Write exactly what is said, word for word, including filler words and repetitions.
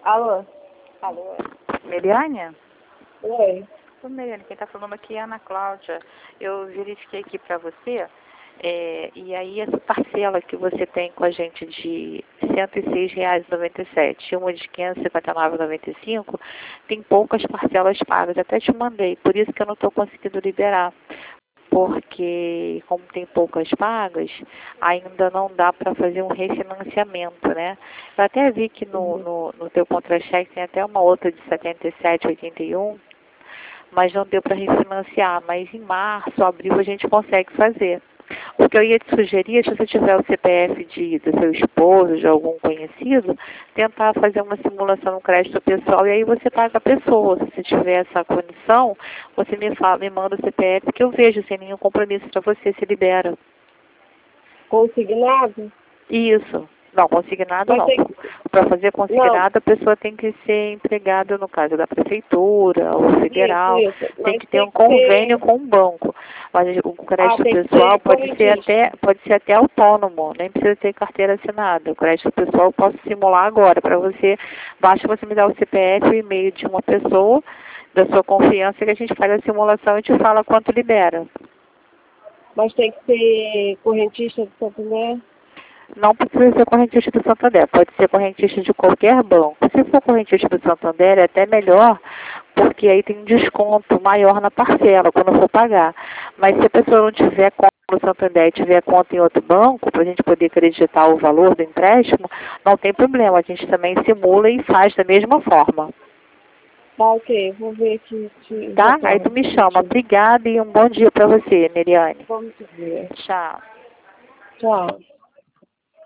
Alô? Alô? Meliane? Oi. Oi, Meliane, quem está falando aqui é a Ana Cláudia. Eu verifiquei aqui para você, é, e aí essa parcela que você tem com a gente de cento e seis reais e noventa e sete centavos, uma de quinhentos e cinquenta e nove reais e noventa e cinco centavos, tem poucas parcelas pagas. Até te mandei, por isso que eu não estou conseguindo liberar. Porque, como tem poucas pagas, ainda não dá para fazer um refinanciamento, né? Eu até vi que no, no, no teu contra-cheque tem até uma outra de setenta e sete reais e oitenta e um centavos, mas não deu para refinanciar. Mas em março, abril, a gente consegue fazer. O que eu ia te sugerir é, se você tiver o C P F de, do seu esposo, de algum conhecido, tentar fazer uma simulação no crédito pessoal e aí você paga a pessoa. Se você tiver essa condição, você me, fala, me manda o C P F que eu vejo sem nenhum compromisso para você, se libera. Consignado? Isso. Não, consignado Mas não. tem... Para fazer consignado, Não. a pessoa tem que ser empregada, no caso da prefeitura ou federal. Isso, isso. Tem Mas que ter tem um que convênio ser... com um banco. Mas o Ah, crédito tem que pessoal ser pode ser correntista. até, pode ser até autônomo, nem precisa ter carteira assinada. O crédito pessoal eu posso simular agora para você. Basta você me dar o C P F e o e-mail de uma pessoa da sua confiança que a gente faz a simulação e te fala quanto libera. Mas tem que ser correntista de Santander? Não precisa ser correntista do Santander, pode ser correntista de qualquer banco. Se for correntista do Santander, é até melhor, porque aí tem um desconto maior na parcela quando for pagar. Mas se a pessoa não tiver conta no Santander e tiver conta em outro banco, para a gente poder acreditar o valor do empréstimo, não tem problema, a gente também simula e faz da mesma forma. Tá, ok. Vou ver aqui. Te Tá? Aí tu me chama. Obrigada e um bom dia para você, Meliane. Vamos ver. Tchau. Tchau.